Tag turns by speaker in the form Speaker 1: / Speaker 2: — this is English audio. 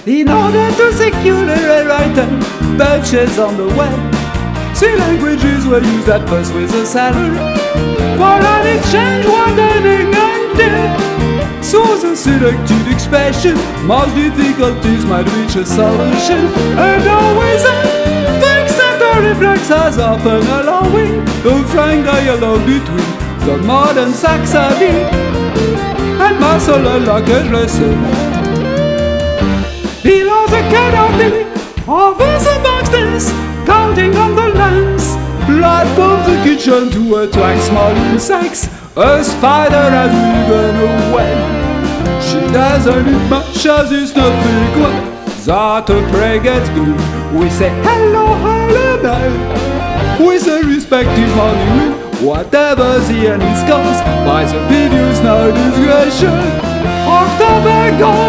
Speaker 1: in order to secure the right and purchase on the web. Three languages were used at first with a salary for an exchange widening and deep. So the selected expression, most difficulties might reach a solution. And always a fixed reflex has often allowing a frank dialogue between the modern Saxony and muscle luggage lesson. Below the canopy of the boxes, counting on the lens, platform the kitchen to attract small insects. A spider has weaven a web. She doesn't eat much as is not frequent that a prey gets good. We say hello, hello, now, with a respective honeymoon. Whatever the end is caused by the previous no discretion of tobacco.